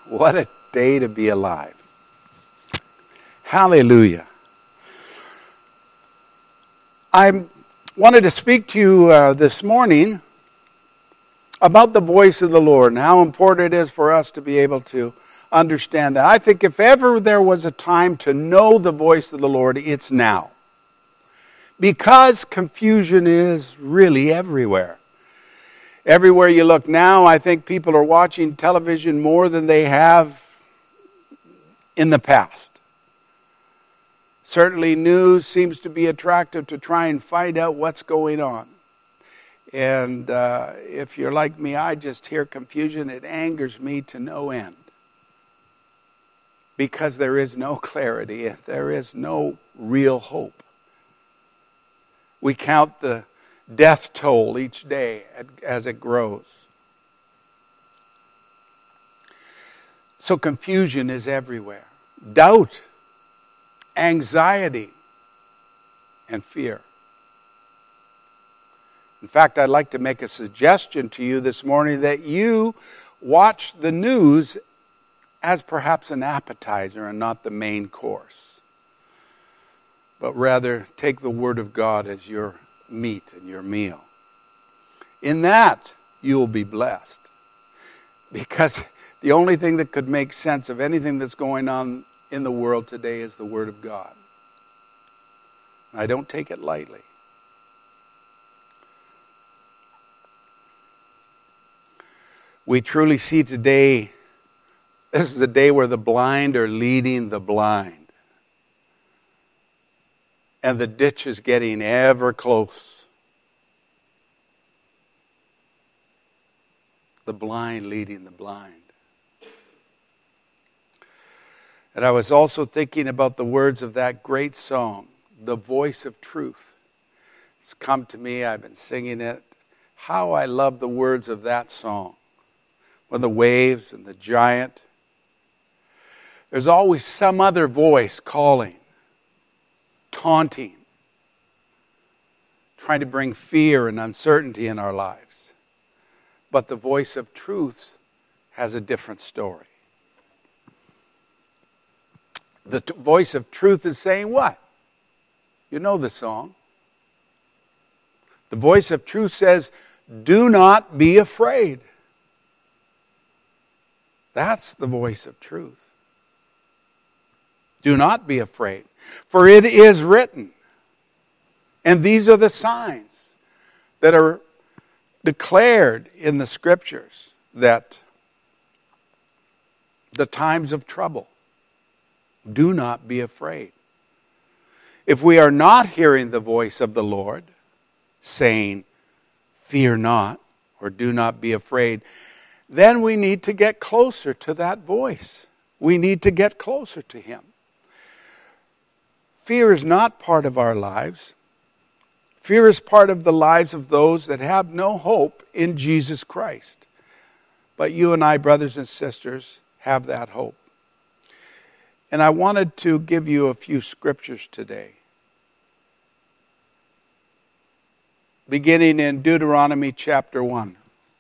What a day to be alive. Hallelujah. I wanted to speak to you this morning about the voice of the Lord and how important it is for us to be able to understand that. I think if ever there was a time to know the voice of the Lord, it's now. Because confusion is really everywhere. Everywhere you look now, I think people are watching television more than they have in the past. Certainly news seems to be attractive to try and find out what's going on. And if you're like me, I just hear confusion. It angers me to no end. Because there is no clarity. There is no real hope. We count the death toll each day as it grows. So confusion is everywhere. Doubt, anxiety, and fear. In fact, I'd like to make a suggestion to you this morning that you watch the news as perhaps an appetizer and not the main course. But rather take the Word of God as your meat and your meal. In that, you will be blessed. Because the only thing that could make sense of anything that's going on in the world today is the Word of God. I don't take it lightly. We truly see today, this is a day where the blind are leading the blind. And the ditch is getting ever close. The blind leading the blind. And I was also thinking about the words of that great song, The Voice of Truth. It's come to me, I've been singing it. How I love the words of that song. When the waves and the giant, there's always some other voice calling. Taunting, trying to bring fear and uncertainty in our lives. But the voice of truth has a different story. The voice of truth is saying what? You know the song. The voice of truth says, do not be afraid. That's the voice of truth. Do not be afraid. For it is written. And these are the signs that are declared in the Scriptures that the times of trouble. Do not be afraid. If we are not hearing the voice of the Lord saying, fear not, or do not be afraid, then we need to get closer to that voice. We need to get closer to Him. Fear is not part of our lives. Fear is part of the lives of those that have no hope in Jesus Christ. But you and I, brothers and sisters, have that hope. And I wanted to give you a few scriptures today. Beginning in Deuteronomy chapter 1.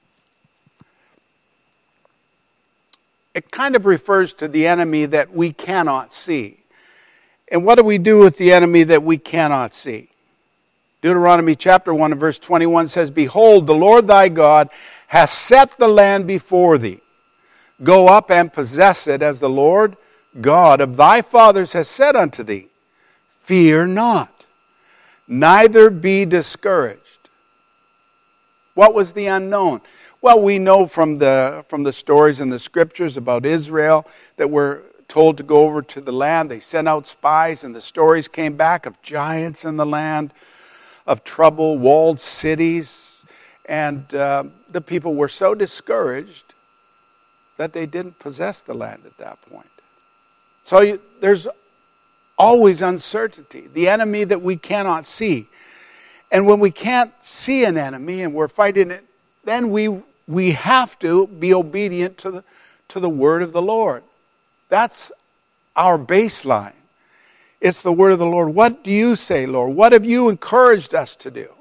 It kind of refers to the enemy that we cannot see. And what do we do with the enemy that we cannot see? Deuteronomy chapter 1 and verse 21 says, behold, the Lord thy God hath set the land before thee. Go up and possess it, as the Lord God of thy fathers has said unto thee. Fear not, neither be discouraged. What was the unknown? Well, we know from the stories in the Scriptures about Israel that we're told to go over to the land. They sent out spies, and the stories came back of giants in the land, of trouble, walled cities. And the people were so discouraged that they didn't possess the land at that point. So there's always uncertainty, the enemy that we cannot see. And when we can't see an enemy and we're fighting it, then we have to be obedient to the word of the Lord. That's our baseline. It's the word of the Lord. What do you say, Lord? What have you encouraged us to do?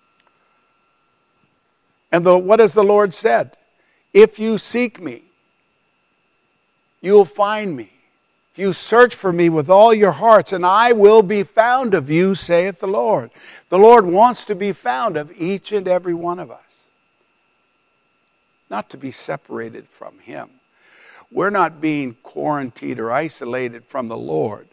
And what has the Lord said? If you seek me, you will find me. If you search for me with all your hearts, and I will be found of you, saith the Lord. The Lord wants to be found of each and every one of us. Not to be separated from Him. We're not being quarantined or isolated from the Lord.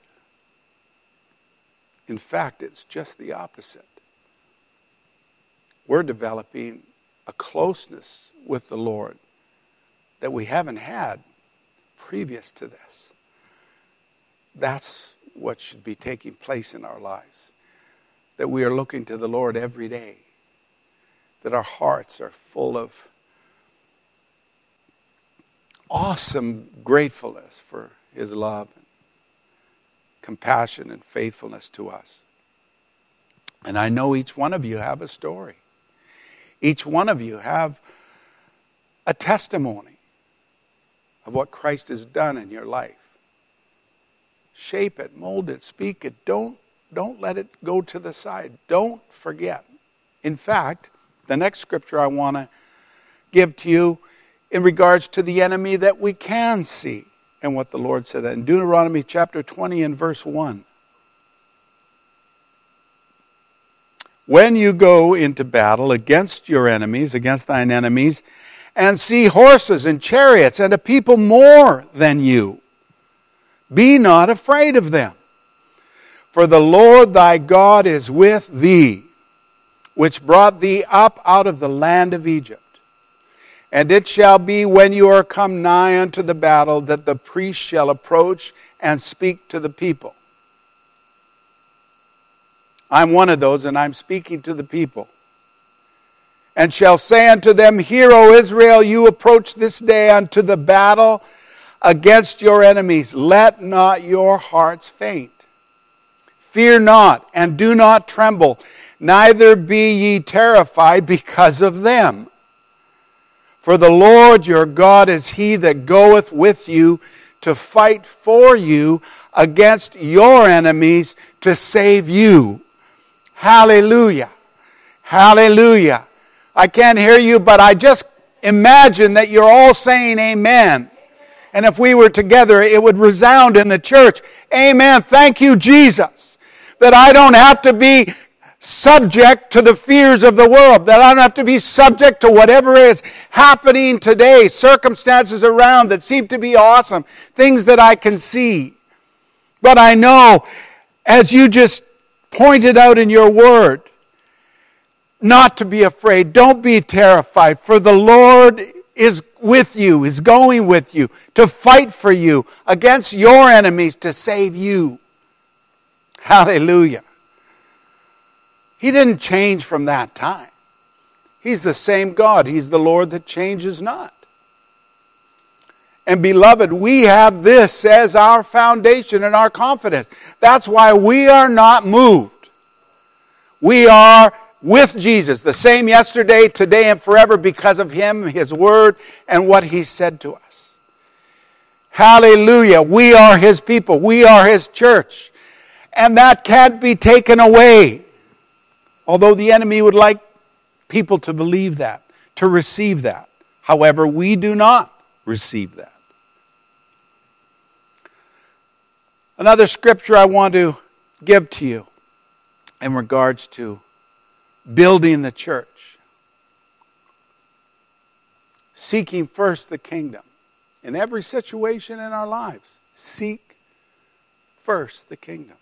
In fact, it's just the opposite. We're developing a closeness with the Lord that we haven't had previous to this. That's what should be taking place in our lives. That we are looking to the Lord every day. That our hearts are full of awesome gratefulness for His love, and compassion, and faithfulness to us. And I know each one of you have a story. Each one of you have a testimony of what Christ has done in your life. Shape it, mold it, speak it. Don't let it go to the side. Don't forget. In fact, the next scripture I want to give to you in regards to the enemy that we can see and what the Lord said in Deuteronomy chapter 20 and verse 1. When you go into battle against your enemies, against thine enemies, and see horses and chariots and a people more than you, be not afraid of them. For the Lord thy God is with thee, which brought thee up out of the land of Egypt. And it shall be when you are come nigh unto the battle, that the priest shall approach and speak to the people. I'm one of those, and I'm speaking to the people. And shall say unto them, Hear, O Israel, you approach this day unto the battle against your enemies. Let not your hearts faint. Fear not, and do not tremble, neither be ye terrified because of them. For the Lord your God is He that goeth with you to fight for you against your enemies to save you. Hallelujah. Hallelujah. I can't hear you, but I just imagine that you're all saying amen. And if we were together, it would resound in the church. Amen. Thank you, Jesus. That I don't have to be subject to the fears of the world. That I don't have to be subject to whatever is happening today. Circumstances around that seem to be awesome. Things that I can see. But I know, as you just pointed out in your word, not to be afraid. Don't be terrified. For the Lord is with you, is going with you to fight for you against your enemies to save you. Hallelujah. He didn't change from that time. He's the same God. He's the Lord that changes not. And beloved, we have this as our foundation and our confidence. That's why we are not moved. We are with Jesus, the same yesterday, today, and forever because of Him, His Word, and what He said to us. Hallelujah. We are His people. We are His church. And that can't be taken away. Although the enemy would like people to believe that, to receive that. However, we do not receive that. Another scripture I want to give to you in regards to building the church. Seeking first the kingdom. In every situation in our lives, seek first the kingdom.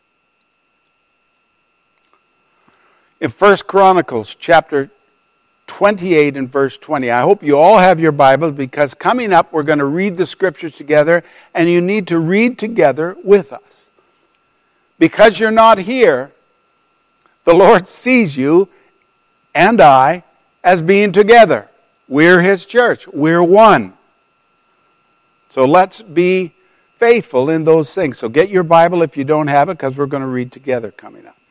In 1 Chronicles chapter 28 and verse 20. I hope you all have your Bible, because coming up we're going to read the scriptures together, and you need to read together with us. Because you're not here, the Lord sees you and I as being together. We're His church. We're one. So let's be faithful in those things. So get your Bible if you don't have it, because we're going to read together coming up.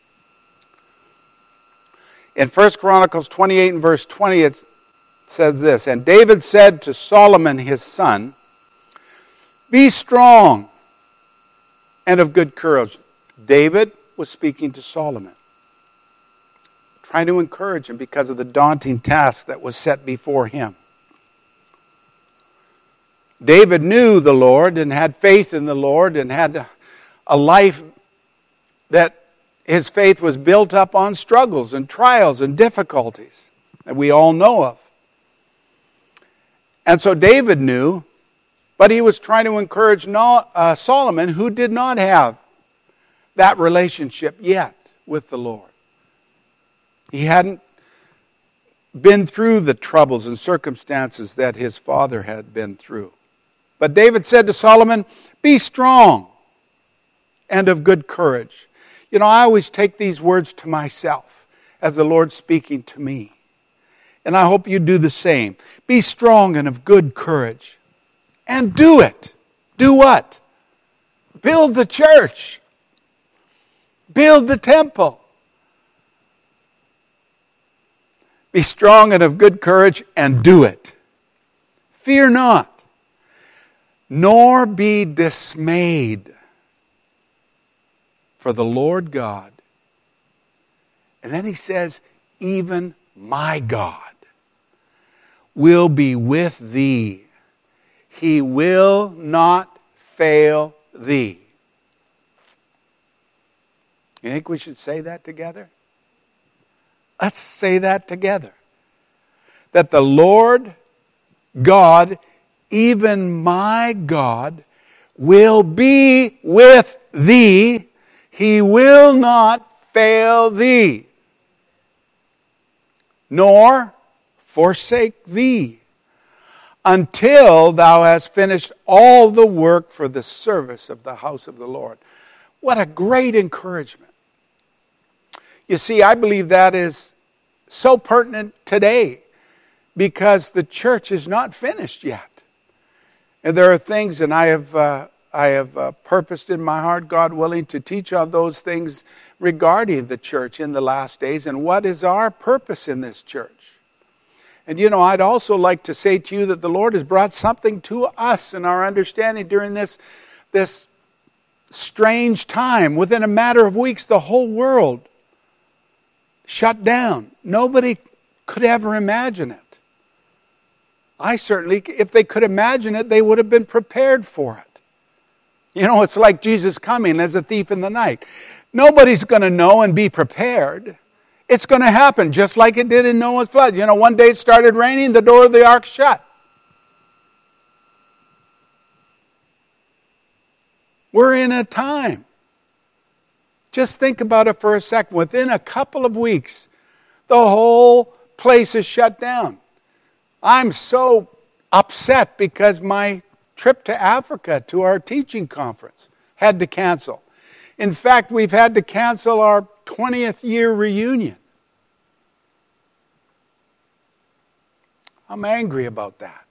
In 1 Chronicles 28 and verse 20, it says this, And David said to Solomon his son, Be strong and of good courage. David was speaking to Solomon, trying to encourage him because of the daunting task that was set before him. David knew the Lord and had faith in the Lord and had a life that his faith was built up on struggles and trials and difficulties that we all know of. And so David knew, but he was trying to encourage Solomon, who did not have that relationship yet with the Lord. He hadn't been through the troubles and circumstances that his father had been through. But David said to Solomon, "Be strong and of good courage." You know, I always take these words to myself as the Lord speaking to me. And I hope you do the same. Be strong and of good courage. And do it. Do what? Build the church. Build the temple. Be strong and of good courage and do it. Fear not, nor be dismayed. For the Lord God. And then he says, even my God will be with thee. He will not fail thee. You think we should say that together? Let's say that together. That the Lord God, even my God, will be with thee. He will not fail thee, nor forsake thee, until thou hast finished all the work for the service of the house of the Lord. What a great encouragement. You see, I believe that is so pertinent today because the church is not finished yet. And there are things, and I have purposed in my heart, God willing, to teach on those things regarding the church in the last days and what is our purpose in this church. And you know, I'd also like to say to you that the Lord has brought something to us in our understanding during this strange time. Within a matter of weeks, the whole world shut down. Nobody could ever imagine it. I certainly, if they could imagine it, they would have been prepared for it. You know, it's like Jesus coming as a thief in the night. Nobody's going to know and be prepared. It's going to happen just like it did in Noah's flood. You know, one day it started raining, the door of the ark shut. We're in a time. Just think about it for a second. Within a couple of weeks, the whole place is shut down. I'm so upset because my trip to Africa to our teaching conference had to cancel. In fact, we've had to cancel our 20th year reunion. I'm angry about that.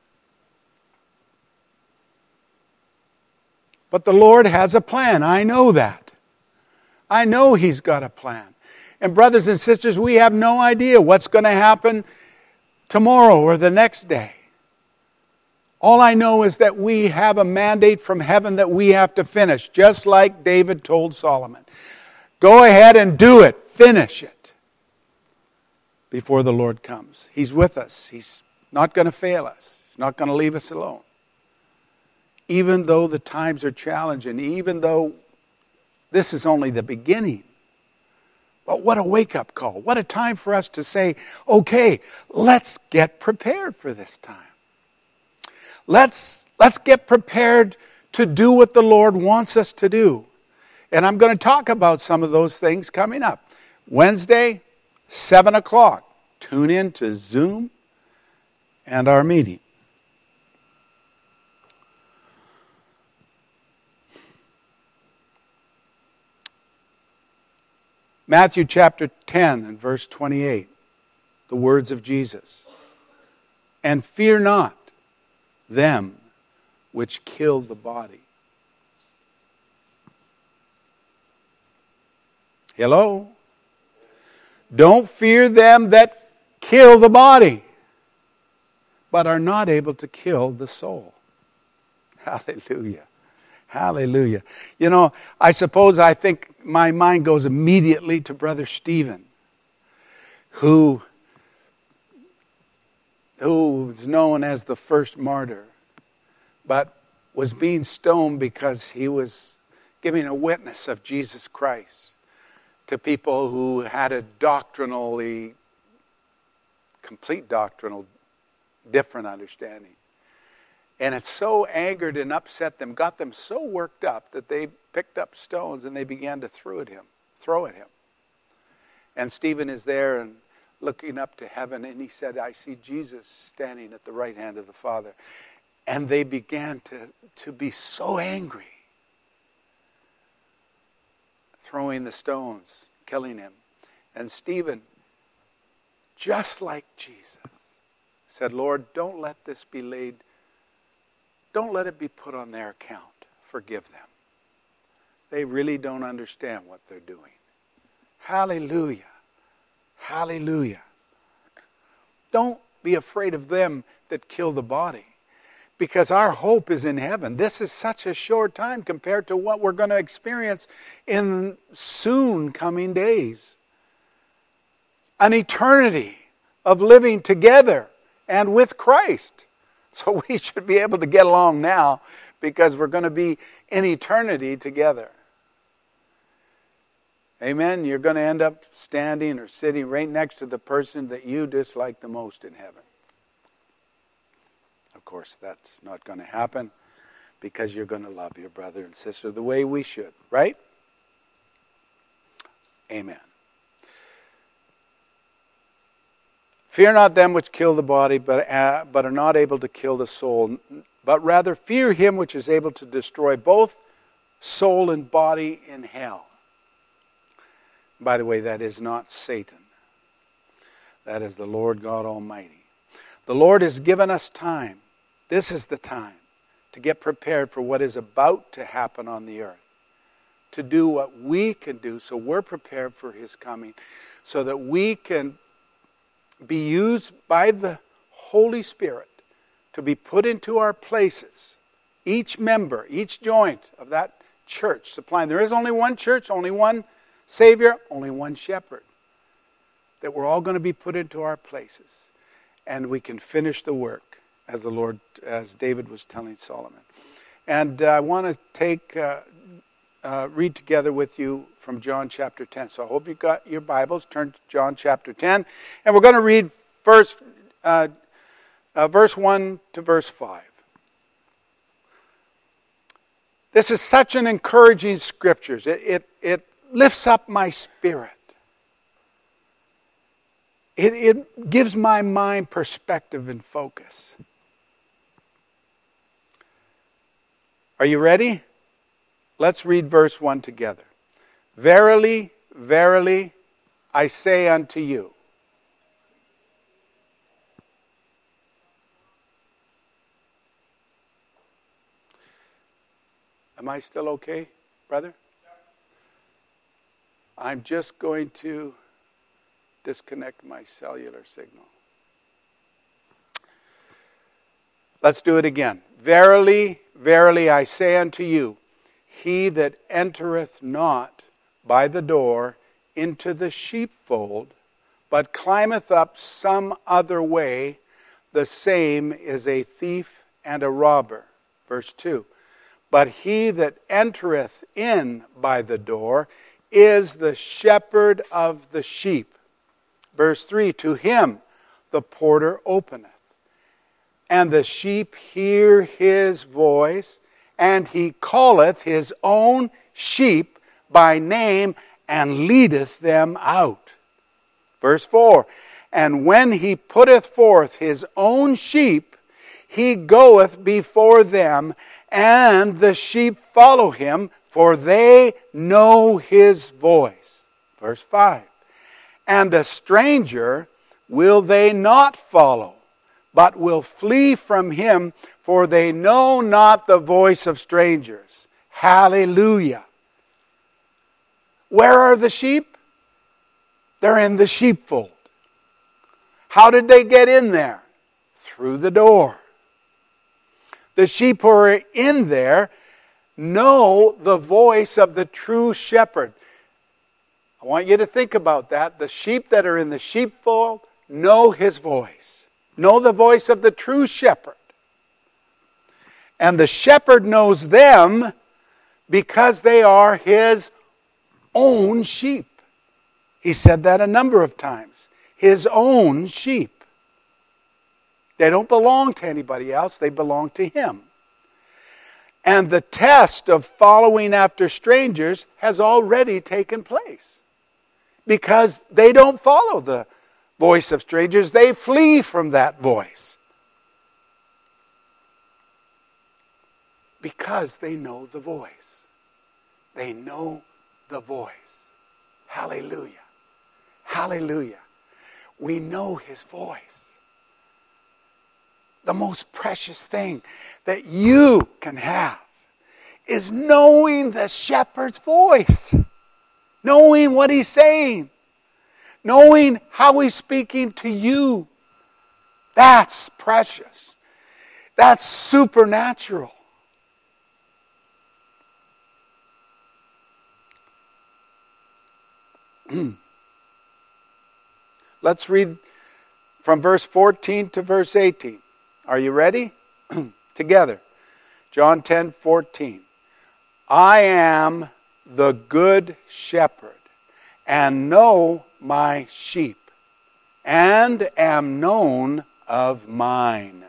But the Lord has a plan. I know that. I know He's got a plan. And brothers and sisters, we have no idea what's going to happen tomorrow or the next day. All I know is that we have a mandate from heaven that we have to finish, just like David told Solomon. Go ahead and do it. Finish it before the Lord comes. He's with us. He's not going to fail us. He's not going to leave us alone. Even though the times are challenging, even though this is only the beginning. But what a wake-up call. What a time for us to say, okay, let's get prepared for this time. Let's get prepared to do what the Lord wants us to do. And I'm going to talk about some of those things coming up. Wednesday, 7 o'clock. Tune in to Zoom and our meeting. Matthew chapter 10 and verse 28. The words of Jesus. And fear not them which kill the body. Hello? Don't fear them that kill the body, but are not able to kill the soul. Hallelujah. Hallelujah. You know, I think my mind goes immediately to Brother Stephen, who was known as the first martyr, but was being stoned because he was giving a witness of Jesus Christ to people who had a complete doctrinal, different understanding. And it so angered and upset them, got them so worked up that they picked up stones and they began to throw at him. And Stephen is there and looking up to heaven, and he said, I see Jesus standing at the right hand of the Father. And they began to be so angry, throwing the stones, killing him. And Stephen, just like Jesus, said, Lord, don't let it be put on their account. Forgive them. They really don't understand what they're doing. Hallelujah. Hallelujah. Don't be afraid of them that kill the body, because our hope is in heaven. This is such a short time compared to what we're going to experience in soon coming days. An eternity of living together and with Christ. So we should be able to get along now, because we're going to be in eternity together. Amen? You're going to end up standing or sitting right next to the person that you dislike the most in heaven. Of course, that's not going to happen, because you're going to love your brother and sister the way we should, right? Amen. Fear not them which kill the body, but are not able to kill the soul, but rather fear him which is able to destroy both soul and body in hell. By the way, that is not Satan. That is the Lord God Almighty. The Lord has given us time. This is the time to get prepared for what is about to happen on the earth. To do what we can do so we're prepared for his coming, so that we can be used by the Holy Spirit to be put into our places. Each member, each joint of that church supplying. There is only one church, only one Savior, only one shepherd. That we're all going to be put into our places. And we can finish the work as David was telling Solomon. And I want to read together with you from John chapter 10. So I hope you've got your Bibles. Turn to John chapter 10. And we're going to read first verse 1 to verse 5. This is such an encouraging scripture. It lifts up my spirit. It gives my mind perspective and focus. Are you ready? Let's read verse 1 together. Verily, verily, I say unto you. Am I still okay, brother? I'm just going to disconnect my cellular signal. Let's do it again. Verily, verily, I say unto you, he that entereth not by the door into the sheepfold, but climbeth up some other way, the same is a thief and a robber. Verse 2. But he that entereth in by the door is the shepherd of the sheep. Verse 3, to him the porter openeth, and the sheep hear his voice, and he calleth his own sheep by name, and leadeth them out. Verse 4, and when he putteth forth his own sheep, he goeth before them, and the sheep follow him, for they know his voice. Verse 5. And a stranger will they not follow, but will flee from him, for they know not the voice of strangers. Hallelujah. Where are the sheep? They're in the sheepfold. How did they get in there? Through the door. The sheep who are in there know the voice of the true shepherd. I want you to think about that. The sheep that are in the sheepfold know his voice. Know the voice of the true shepherd. And the shepherd knows them because they are his own sheep. He said that a number of times. His own sheep. They don't belong to anybody else. They belong to him. And the test of following after strangers has already taken place. Because they don't follow the voice of strangers. They flee from that voice. Because they know the voice. They know the voice. Hallelujah. Hallelujah. We know his voice. The most precious thing that you can have is knowing the shepherd's voice. Knowing what he's saying. Knowing how he's speaking to you. That's precious. That's supernatural. Let's read from verse 14 to verse 18. Are you ready? Together. John 10:14. I am the good shepherd, and know my sheep, and am known of mine.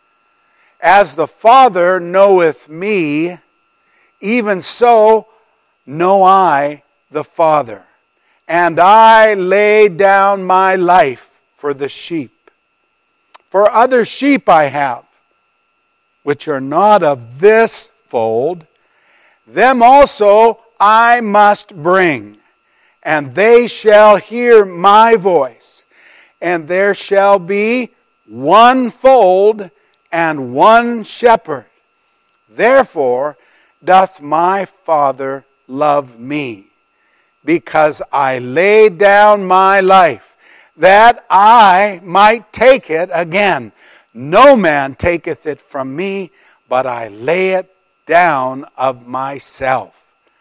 As the Father knoweth me, even so know I the Father. And I lay down my life for the sheep. For other sheep I have, which are not of this fold. Them also I must bring, and they shall hear my voice. And there shall be one fold and one shepherd. Therefore doth my Father love me, because I laid down my life, that I might take it again. No man taketh it from me, but I lay it down of myself.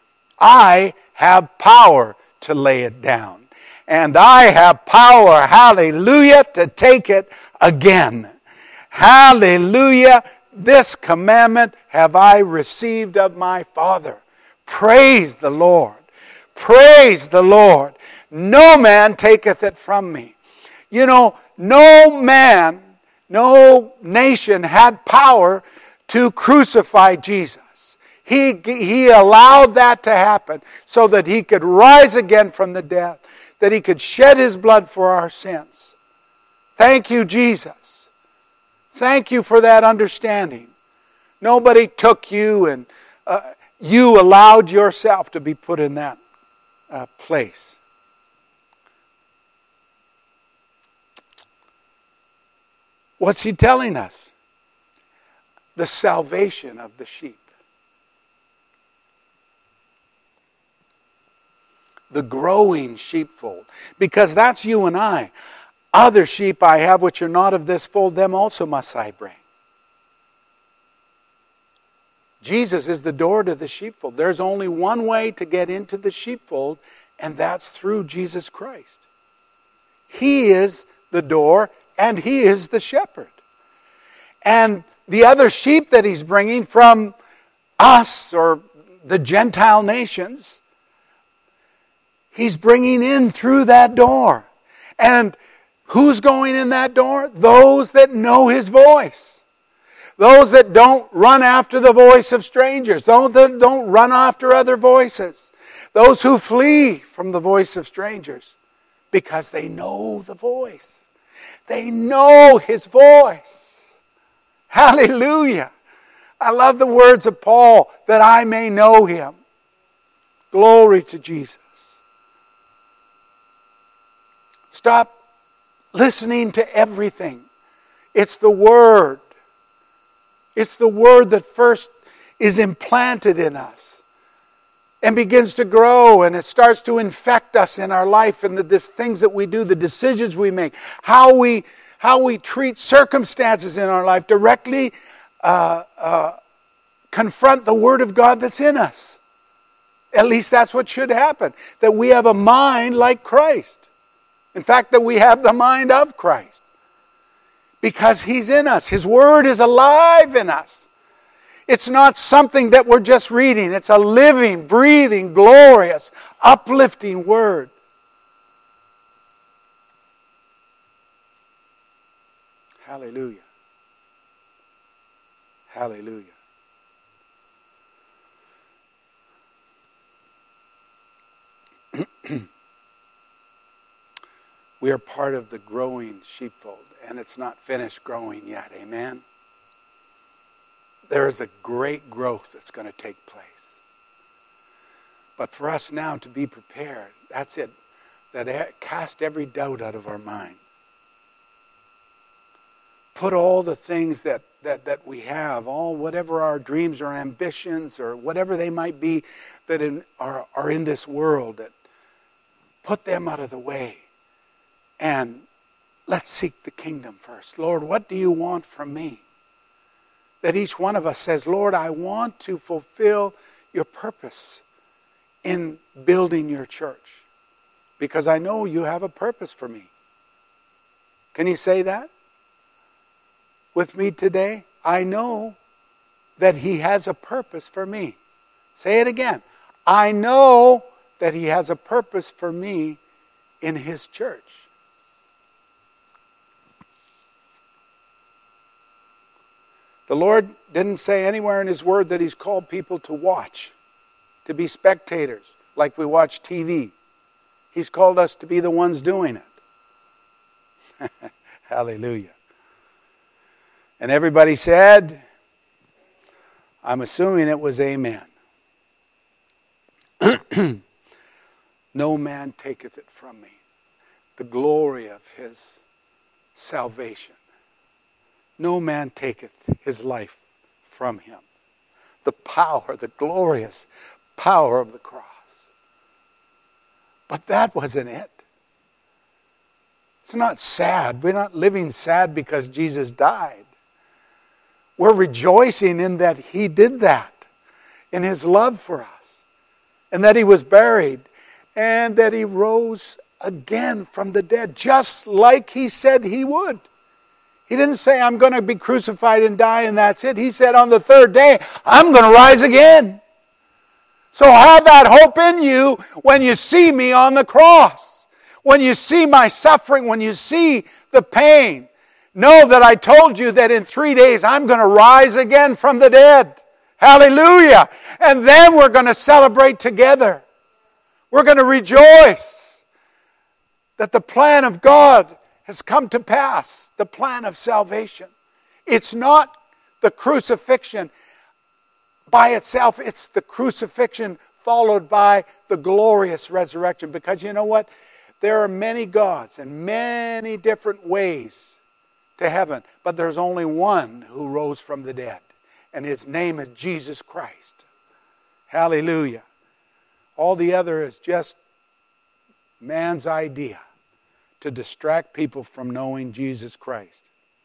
I have power to lay it down. And I have power, hallelujah, to take it again. Hallelujah, this commandment have I received of my Father. Praise the Lord. Praise the Lord. No man taketh it from me. You know, no man, no nation had power to crucify Jesus. He allowed that to happen so that he could rise again from the dead, that he could shed his blood for our sins. Thank you, Jesus. Thank you for that understanding. Nobody took you, and you allowed yourself to be put in that place. What's he telling us? The salvation of the sheep. The growing sheepfold. Because that's you and I. Other sheep I have which are not of this fold, them also must I bring. Jesus is the door to the sheepfold. There's only one way to get into the sheepfold, and that's through Jesus Christ. He is the door, and he is the shepherd. And the other sheep that he's bringing from us or the Gentile nations, he's bringing in through that door. And who's going in that door? Those that know his voice. Those that don't run after the voice of strangers. Those that don't run after other voices. Those who flee from the voice of strangers. Because they know the voice. They know his voice. Hallelujah. I love the words of Paul, that I may know him. Glory to Jesus. Stop listening to everything. It's the Word. It's the Word that first is implanted in us and begins to grow, and it starts to infect us in our life and the things that we do, the decisions we make, how we treat circumstances in our life directly confront the Word of God that's in us. At least that's what should happen. That we have a mind like Christ. In fact, that we have the mind of Christ. Because he's in us. His Word is alive in us. It's not something that we're just reading. It's a living, breathing, glorious, uplifting Word. Hallelujah. Hallelujah. We are part of the growing sheepfold, and it's not finished growing yet. Amen? There is a great growth that's going to take place. But for us now to be prepared, that's it. That cast every doubt out of our mind. Put all the things that we have, all whatever our dreams or ambitions or whatever they might be that are in this world, that put them out of the way. And let's seek the kingdom first. Lord, what do you want from me? That each one of us says, Lord, I want to fulfill your purpose in building your church. Because I know you have a purpose for me. Can you say that with me today? I know that he has a purpose for me. Say it again. I know that he has a purpose for me in his church. The Lord didn't say anywhere in his word that he's called people to watch, to be spectators, like we watch TV. He's called us to be the ones doing it. Hallelujah. And everybody said, I'm assuming it was amen. No man taketh it from me. The glory of his salvation. No man taketh his life from him. The power, the glorious power of the cross. But that wasn't it. It's not sad. We're not living sad because Jesus died. We're rejoicing in that he did that, in his love for us, and that he was buried, and that he rose again from the dead, just like he said he would. He didn't say, I'm going to be crucified and die and that's it. He said, on the third day, I'm going to rise again. So have that hope in you when you see me on the cross. When you see my suffering, when you see the pain. Know that I told you that in 3 days I'm going to rise again from the dead. Hallelujah. And then we're going to celebrate together. We're going to rejoice that the plan of God has come to pass, the plan of salvation. It's not the crucifixion by itself, it's the crucifixion followed by the glorious resurrection. Because you know what? There are many gods and many different ways to heaven, but there's only one who rose from the dead, and his name is Jesus Christ. Hallelujah. All the other is just man's idea to distract people from knowing Jesus Christ.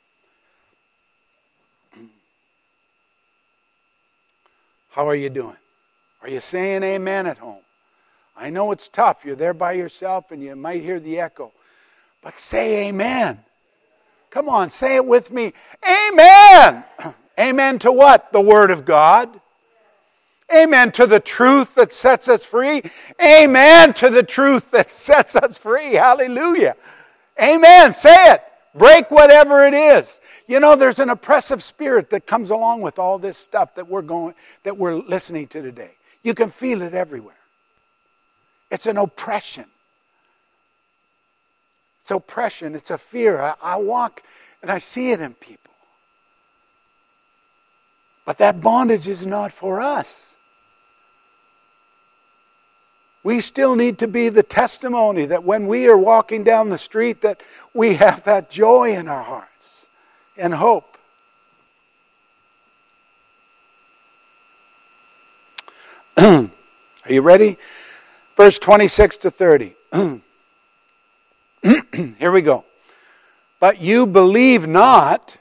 How are you doing? Are you saying amen at home? I know it's tough. You're there by yourself and you might hear the echo. But say amen. Come on, say it with me. Amen. Amen to what? The Word of God. Amen to the truth that sets us free. Amen to the truth that sets us free. Hallelujah. Amen. Say it. Break whatever it is. You know, there's an oppressive spirit that comes along with all this stuff that we're listening to today. You can feel it everywhere. It's an oppression. It's oppression. It's a fear. I walk and I see it in people. But that bondage is not for us. We still need to be the testimony that when we are walking down the street that we have that joy in our hearts and hope. Are you ready? Verse 26 to 30. Here we go. But you believe not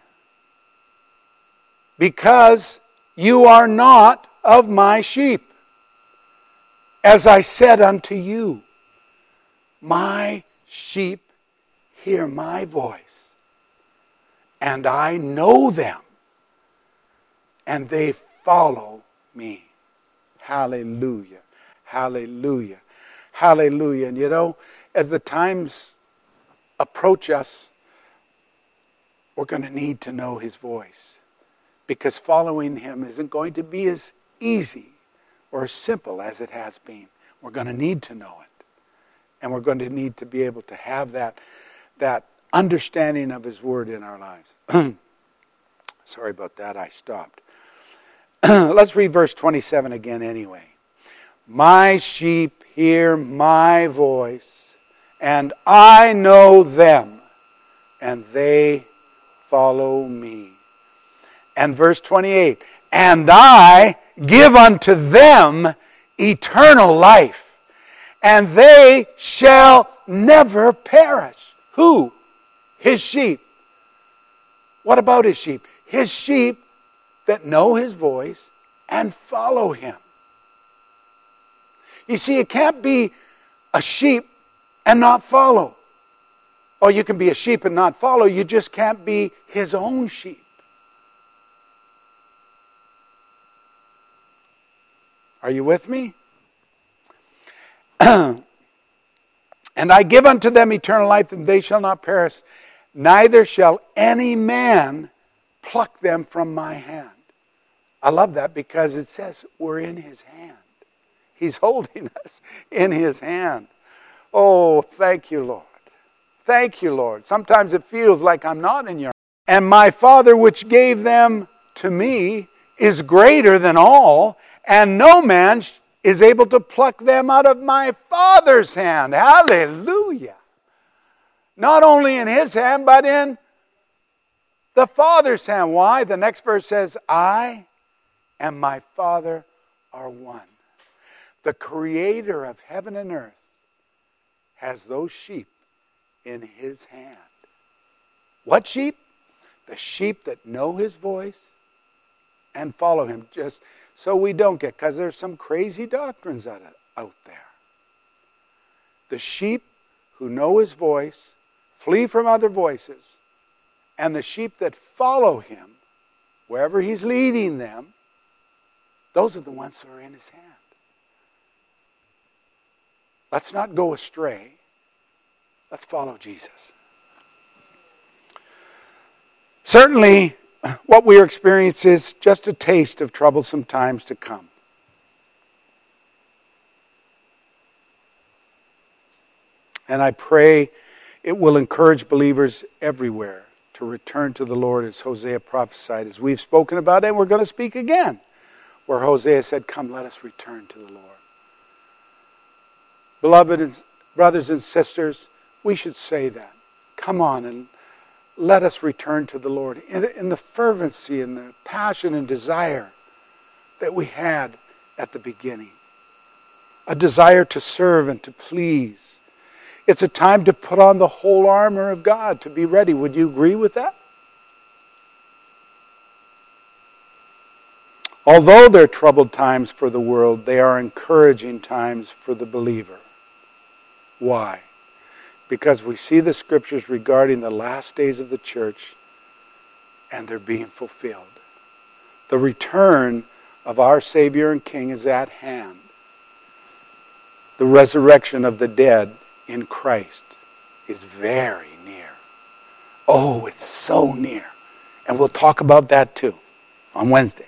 because you are not of my sheep. As I said unto you, my sheep hear my voice, and I know them, and they follow me. Hallelujah. Hallelujah. Hallelujah. And you know, as the times approach us, we're going to need to know his voice. Because following him isn't going to be as easy or as simple as it has been. We're going to need to know it. And we're going to need to be able to have that understanding of his word in our lives. Sorry about that, I stopped. Let's read verse 27 again anyway. My sheep hear my voice, and I know them, and they follow me. And verse 28, and I give unto them eternal life, and they shall never perish. Who? His sheep. What about his sheep? His sheep that know his voice and follow him. You see, it can't be a sheep and not follow. Oh, you can be a sheep and not follow. You just can't be his own sheep. Are you with me? And I give unto them eternal life, and they shall not perish, neither shall any man pluck them from my hand. I love that because it says we're in his hand. He's holding us in his hand. Oh, thank you, Lord. Thank you, Lord. Sometimes it feels like I'm not in your hand. And my Father which gave them to me is greater than all, and no man is able to pluck them out of my Father's hand. Hallelujah. Not only in his hand, but in the Father's hand. Why? The next verse says, I and my Father are one. The creator of heaven and earth has those sheep in his hand. What sheep? The sheep that know his voice and follow him. Just so we don't get, because there's some crazy doctrines out there. The sheep who know his voice flee from other voices, and the sheep that follow him, wherever he's leading them, those are the ones who are in his hand. Let's not go astray. Let's follow Jesus. Certainly, what we are experiencing is just a taste of troublesome times to come. And I pray it will encourage believers everywhere to return to the Lord as Hosea prophesied, as we've spoken about, and we're going to speak again, where Hosea said, come, let us return to the Lord. Beloved brothers and sisters, we should say that. Come on and let us return to the Lord in the fervency and the passion and desire that we had at the beginning. A desire to serve and to please. It's a time to put on the whole armor of God, to be ready. Would you agree with that? Although they're troubled times for the world, they are encouraging times for the believer. Why? Because we see the scriptures regarding the last days of the church, and they're being fulfilled. The return of our Savior and King is at hand. The resurrection of the dead in Christ is very near. Oh, it's so near. And we'll talk about that too on Wednesday.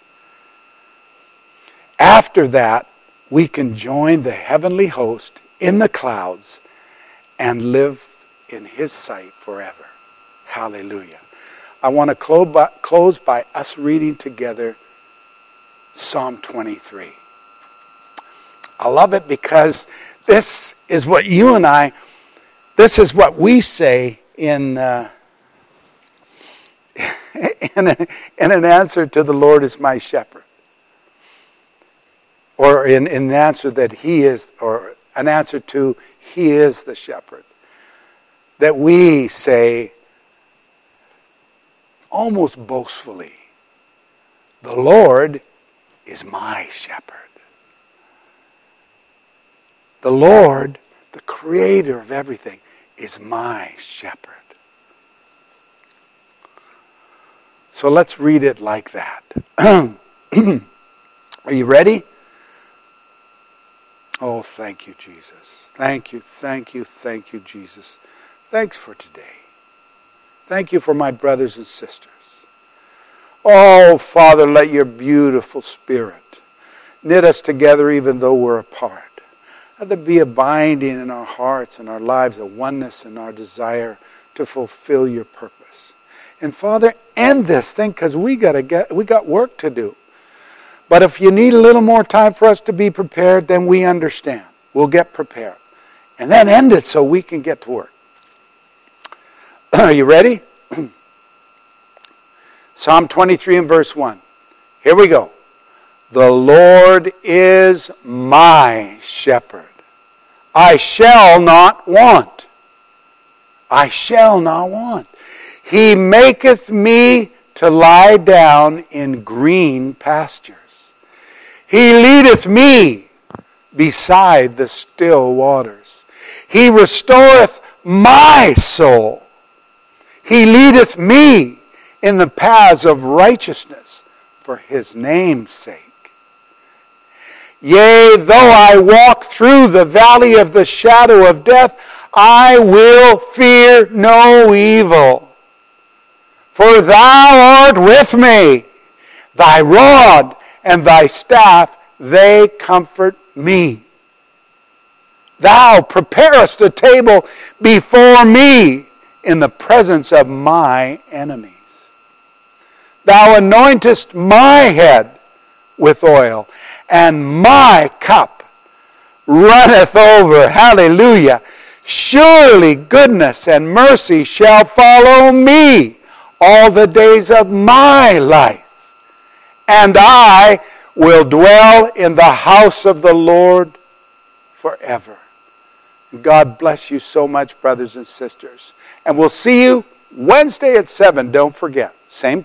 After that, we can join the heavenly host in the clouds and live in his sight forever. Hallelujah. I want to close by us reading together Psalm 23. I love it because this is what you and I, this is what we say in an answer to the Lord is my shepherd. Or in an answer that he is, or an answer to he is the shepherd. That we say almost boastfully, the Lord is my shepherd. The Lord, the creator of everything, is my shepherd. So let's read it like that. Are you ready? Oh, thank you, Jesus. Thank you, thank you, thank you, Jesus. Thanks for today. Thank you for my brothers and sisters. Oh, Father, let your beautiful Spirit knit us together even though we're apart. Let there be a binding in our hearts and our lives, a oneness in our desire to fulfill your purpose. And Father, end this thing because we got work to do. But if you need a little more time for us to be prepared, then we understand. We'll get prepared. And then end it so we can get to work. Are you ready? Psalm 23 and verse 1. Here we go. The Lord is my shepherd. I shall not want. I shall not want. He maketh me to lie down in green pastures. He leadeth me beside the still waters. He restoreth my soul. He leadeth me in the paths of righteousness for his name's sake. Yea, though I walk through the valley of the shadow of death, I will fear no evil. For thou art with me. Thy rod and thy staff, they comfort me. Thou preparest a table before me in the presence of my enemies. Thou anointest my head with oil, and my cup runneth over. Hallelujah. Surely goodness and mercy shall follow me all the days of my life. And I will dwell in the house of the Lord forever. God bless you so much, brothers and sisters. And we'll see you Wednesday at 7. Don't forget. Same